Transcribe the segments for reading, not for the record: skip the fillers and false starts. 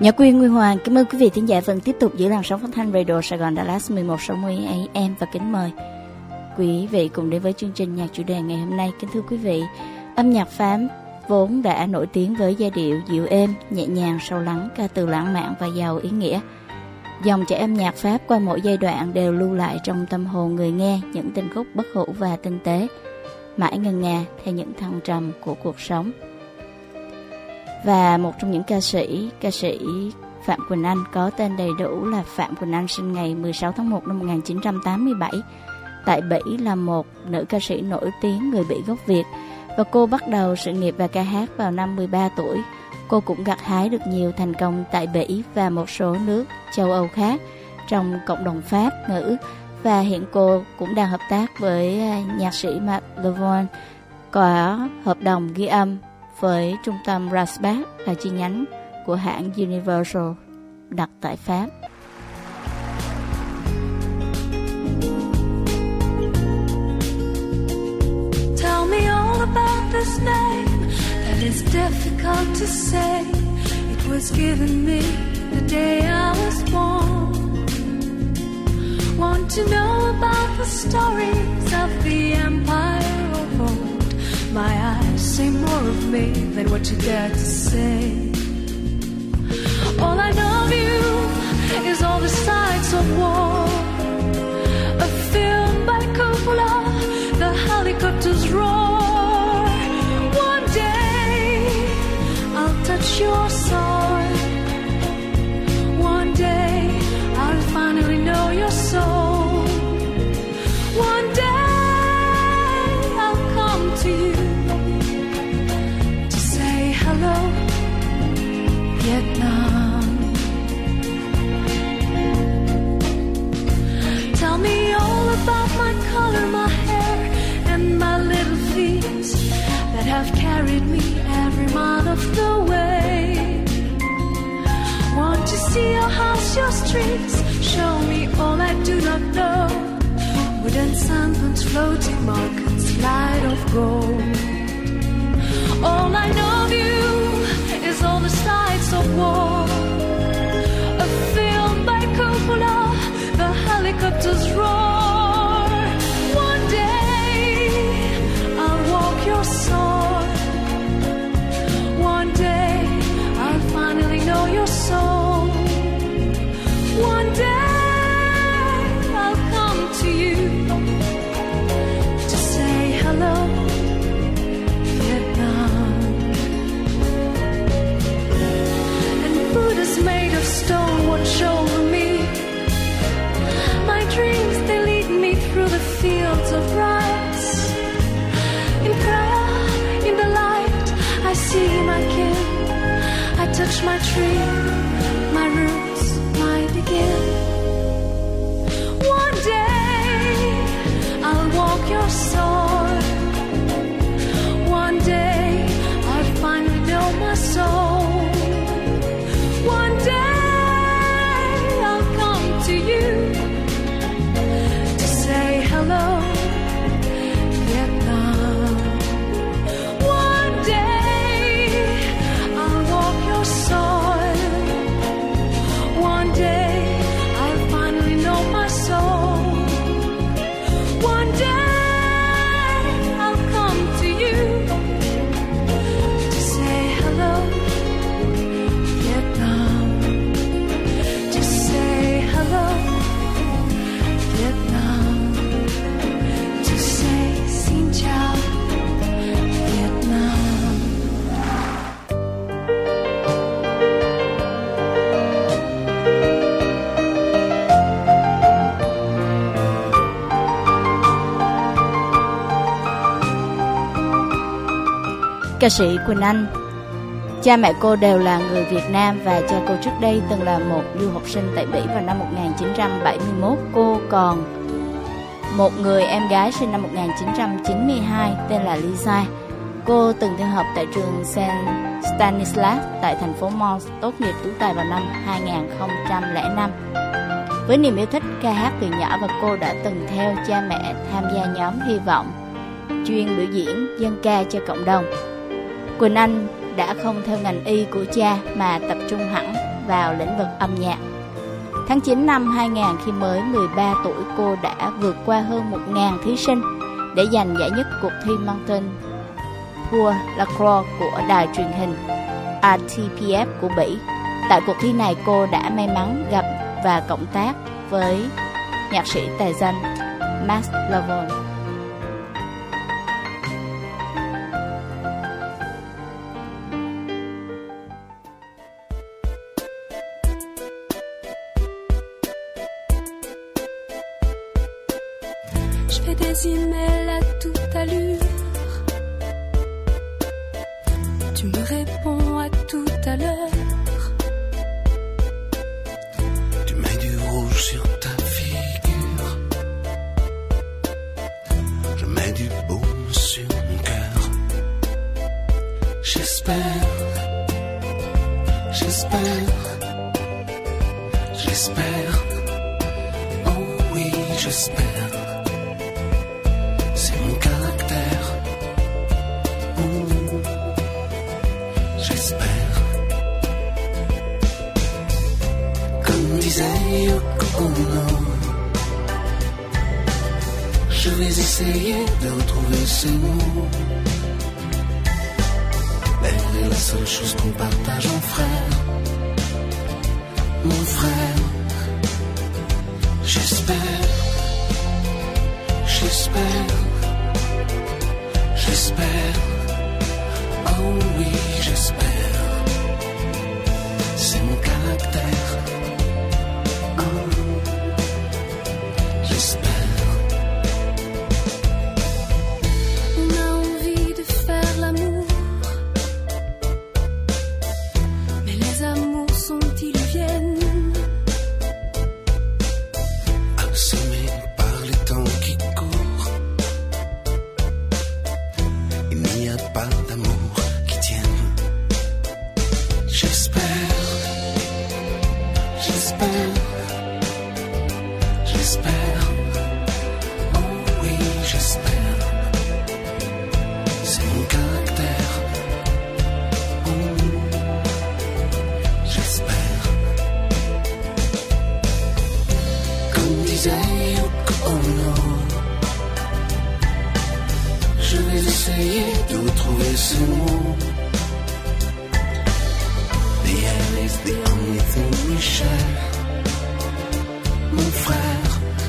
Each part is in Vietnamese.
Nhật Quyên Nguyên Hoàng cảm ơn quý vị thính giả vẫn tiếp tục giữ làn sóng phát thanh Radio Sài Gòn Dallas 1160 AM và kính mời quý vị cùng đến với chương trình nhạc chủ đề ngày hôm nay. Kính thưa quý vị, âm nhạc Pháp vốn đã nổi tiếng với giai điệu dịu êm, nhẹ nhàng, sâu lắng, ca từ lãng mạn và giàu ý nghĩa. Dòng chảy âm nhạc Pháp qua mỗi giai đoạn đều lưu lại trong tâm hồn người nghe những tình khúc bất hủ và tinh tế, mãi ngân nga theo những thăng trầm của cuộc sống. Và một trong những ca sĩ Phạm Quỳnh Anh, có tên đầy đủ là Phạm Quỳnh Anh, sinh ngày 16 tháng 1 năm 1987 tại Bỉ, là một nữ ca sĩ nổi tiếng người Bỉ gốc Việt. Và cô bắt đầu sự nghiệp và ca hát vào năm 13 tuổi. Cô cũng gặt hái được nhiều thành công tại Bỉ và một số nước châu Âu khác trong cộng đồng Pháp ngữ. Và hiện cô cũng đang hợp tác với nhạc sĩ Marc Lavoine, có hợp đồng ghi âm với trung tâm Rasbach là chi nhánh của hãng Universal đặt tại Pháp. Tell me all about this name that is difficult to say. It was given me the day I was born. Want to know about the stories of the empire of old. My eyes say more of me than what you dare to say. All I know of you is all the sights of war. A film by Coppola, the helicopters roar. One day I'll touch your soil. One day I'll finally know your soul. One day I'll come to you to say hello, Vietnam. Tell me all about my color, my hair, and my little feet that have carried me every mile of the way. Want to see your house, your streets, show me all I do not know. Wooden sampans, floating markets, light of gold. All I know of you is all the sights of war. A film by Coppola, the helicopters roar. One day I'll walk your soil. One day I'll finally know your soul. One day I'll come to you to say hello, Vietnam. And Buddha's made of stone watch over me. My dreams, they lead me through the fields of rice. In prayer, in the light, I see my kin. I touch my tree, my roots, my begin. One day I'll walk your soil. One day I'll finally know my soul. One day I'll come to you to say hello, Vietnam. One day I'll walk your soil. One day I'll finally know my soul. One day I'll come to you to say hello, Vietnam. To say hello, Vietnam. To say xin chào, Vietnam. Ca sĩ Quỳnh Anh, cha mẹ cô đều là người Việt Nam và cha cô trước đây từng là một du học sinh tại Bỉ. Vào năm 1971, cô còn một người em gái sinh năm 1992 tên là Lisa. Cô từng theo học tại trường Saint Stanislas tại thành phố Mons, tốt nghiệp tú tài vào năm 2005. Với niềm yêu thích ca hát từ nhỏ, và cô đã từng theo cha mẹ tham gia nhóm Hy vọng, chuyên biểu diễn dân ca cho cộng đồng. Quỳnh Anh đã không theo ngành y của cha mà tập trung hẳn vào lĩnh vực âm nhạc. Tháng 9 năm 2000, khi mới 13 tuổi, cô đã vượt qua hơn 1.000 thí sinh để giành giải nhất cuộc thi mang tên Pour la Croix của đài truyền hình RTPF của Bỉ. Tại cuộc thi này, cô đã may mắn gặp và cộng tác với nhạc sĩ tài danh Max Lavon. Je fais des emails à toute allure. Tu me réponds à tout à l'heure. Tu mets du rouge sur ta figure. Je mets du baume sur mon cœur. J'espère, j'espère, j'espère. Oh oui, j'espère. C'est mon caractère. J'espère. Comme disait Yoko Ono, je vais essayer de retrouver ces mots. L'air est la seule chose qu'on partage en frère. Mon frère. J'espère. J'espère. J'espère. Oh oui, j'espère. C'est mon caractère. Oh, j'espère. On a envie de faire l'amour, mais les amours sont-ils-viennent? Assommé par les temps qui courent, il n'y a pas d'amour qui tienne. J'espère, j'espère, j'espère. Oh oui, j'espère. C'est mon caractère. Oh, j'espère. Comme disait Yoko Ono, je vais essayer de retrouver ces mots. The air is the only thing we share. Mon frère,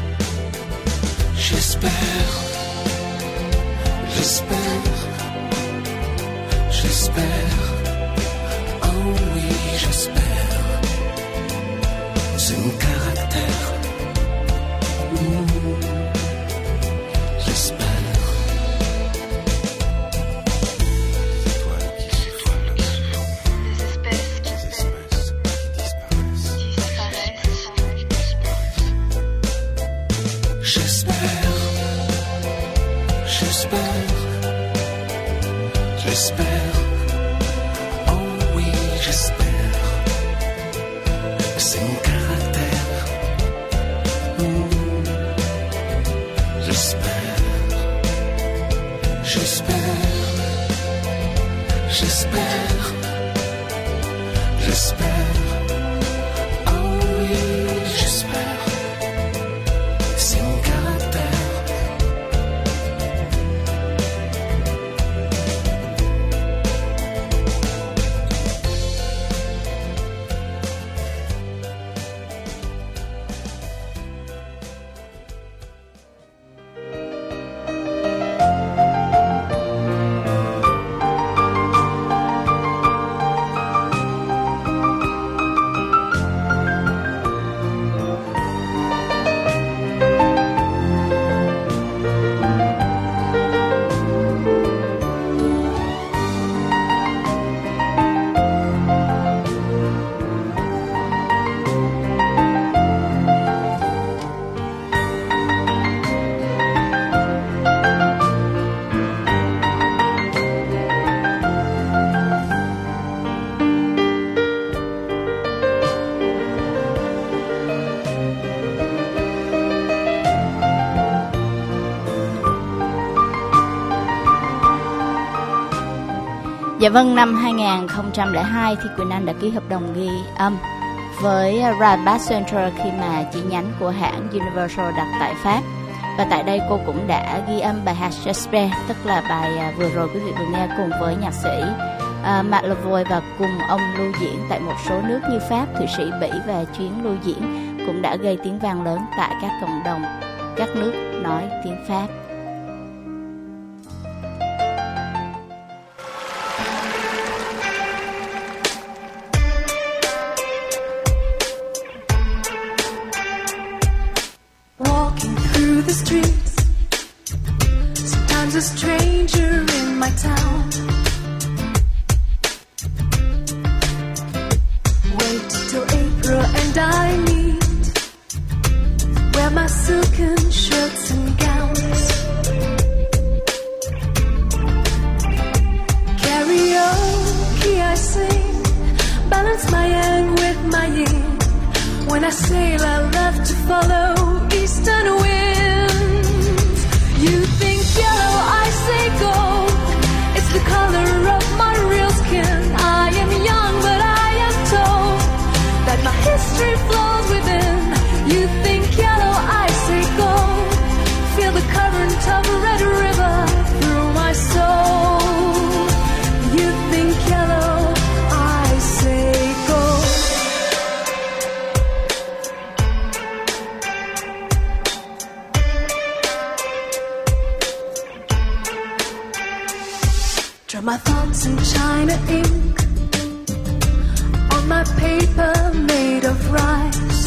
j'espère, j'espère, j'espère. Oh oui, j'espère. C'est mon caractère. J'espère. Toi qui chiffres Des espèces qui disparaissent. J'espère, j'espère, j'espère. Oh oui, j'espère. C'est mon caractère. J'espère, j'espère, j'espère, j'espère. Oh oui, j'espère. C'est mon caractère. Dạ vâng, năm 2002 thì Quỳnh Anh đã ký hợp đồng ghi âm với Ride Back Central khi mà chi nhánh của hãng Universal đặt tại Pháp. Và tại đây cô cũng đã ghi âm bài hát Jasper, tức là bài vừa rồi quý vị vừa nghe, cùng với nhạc sĩ Matt Lavoie và cùng ông lưu diễn tại một số nước như Pháp, Thụy Sĩ, Bỉ, và chuyến lưu diễn cũng đã gây tiếng vang lớn tại các cộng đồng các nước nói tiếng Pháp. Walking through the streets, sometimes a stranger in my town. Wait till April and I meet, wear my silken shirts and gowns. Karaoke I sing, balance my yang with my yin. When I sail I love to follow eastern winds. You think yellow, I say gold. It's the color of my real skin. I am young, but I am told that my history flows within. You think yellow, I say gold. Feel the current of a red river through my soul. You think yellow, I say gold. Draw my thoughts in China ink on my paper made of rice.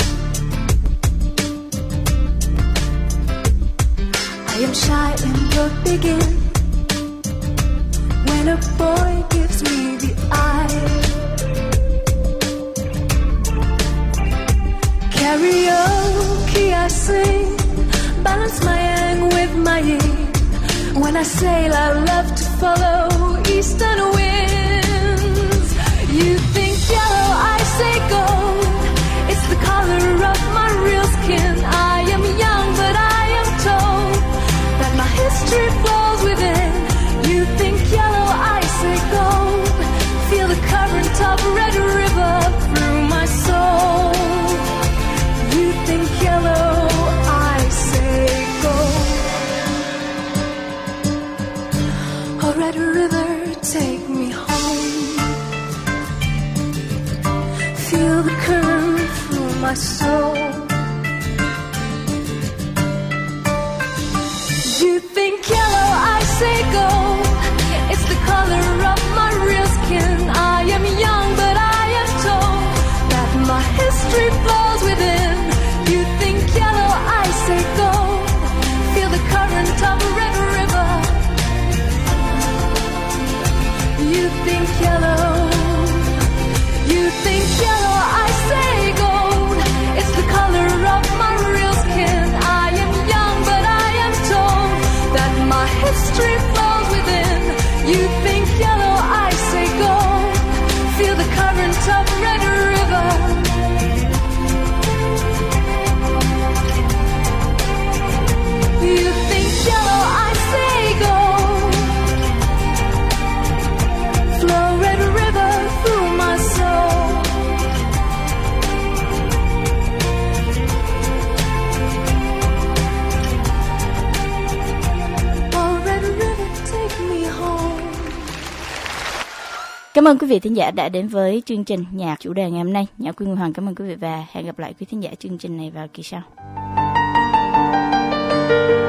I am shy in the begin when a boy gives me the eye. Karaoke I sing, balance my yang with my yin. When I sail I love to follow eastern winds. You think yellow, I say gold. It's the color of my real skin. I am young, but I am told that my history flows within. You think yellow, I say gold. Feel the current of a red river through my soul. You think yellow, I say gold. A red river, take me home. Feel the current through my soul. You think yellow, I say gold. It's the color of my real skin. I am young, but I am told that my history flows within. You think yellow, I say gold. Feel the current of a red river. You think yellow, you think yellow, I say gold. It's the color of my real skin. I am young, but I am told that my history flows within. You think yellow, I say gold. Feel the current of a red river. You think yellow, I say gold. Flow red river through my soul. Oh, red river, take me home. Cảm ơn quý vị thính giả đã đến với chương trình nhạc chủ đề ngày hôm nay. Nhạc Quyên Hoàng cảm ơn quý vị và hẹn gặp lại quý thính giả chương trình này vào kỳ sau.